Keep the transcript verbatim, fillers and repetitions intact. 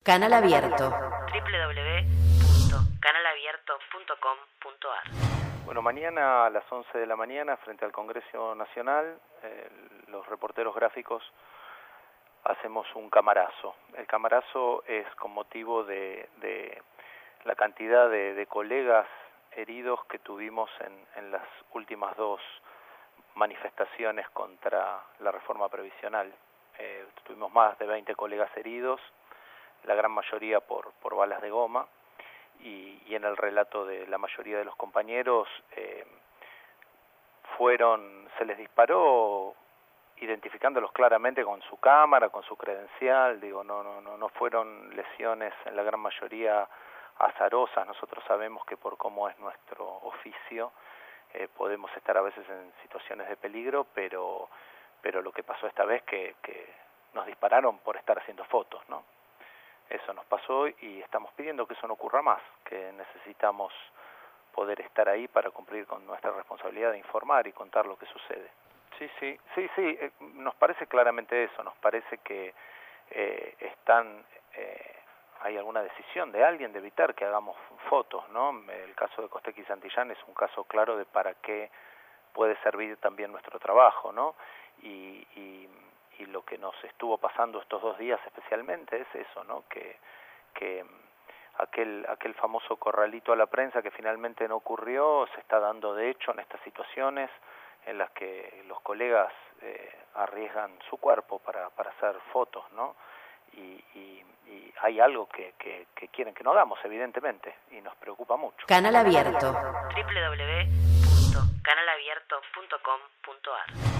Canal Abierto. doble u doble u doble u punto canal abierto punto com punto a r. Bueno, mañana a las once de la mañana, frente al Congreso Nacional, eh, los reporteros gráficos hacemos un camarazo. El camarazo es con motivo de, de la cantidad de, de colegas heridos que tuvimos en, en las últimas dos manifestaciones contra la reforma previsional. Eh, tuvimos más de veinte colegas heridos, la gran mayoría por, por balas de goma, y, y en el relato de la mayoría de los compañeros eh, fueron, se les disparó identificándolos claramente con su cámara, con su credencial. Digo, no, no, no, no fueron lesiones en la gran mayoría azarosas. Nosotros sabemos que por cómo es nuestro oficio eh, podemos estar a veces en situaciones de peligro, pero, pero lo que pasó esta vez que, que nos dispararon por estar haciendo fotos, ¿no? Eso nos pasó y estamos pidiendo que eso no ocurra más, que necesitamos poder estar ahí para cumplir con nuestra responsabilidad de informar y contar lo que sucede. Sí, sí, sí, sí, eh, nos parece claramente eso, nos parece que eh, están, eh, hay alguna decisión de alguien de evitar que hagamos fotos, ¿no? El caso de Costecchi y Santillán es un caso claro de para qué puede servir también nuestro trabajo, ¿no? Y, y, y lo que nos estuvo pasando estos dos días especialmente es eso, ¿no? Que, que aquel, aquel famoso corralito a la prensa que finalmente no ocurrió, se está dando de hecho en estas situaciones en las que los colegas eh, arriesgan su cuerpo para, para hacer fotos, ¿no? Y, y, y hay algo que, que, que quieren que no hagamos, evidentemente, y nos preocupa mucho. Canal Abierto. doble u doble u doble u punto canal abierto punto com punto a r.